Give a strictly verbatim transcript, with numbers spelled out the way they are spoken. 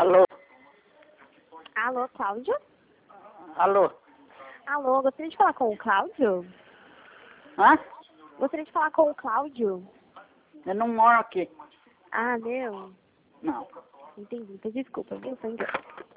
Alô? Alô, Cláudio? Alô? Alô, gostaria de falar com o Cláudio? Hã? Gostaria de falar com o Cláudio? Eu não moro aqui. Ah, não. Não. Entendi. Então, desculpa, viu? Foi engano.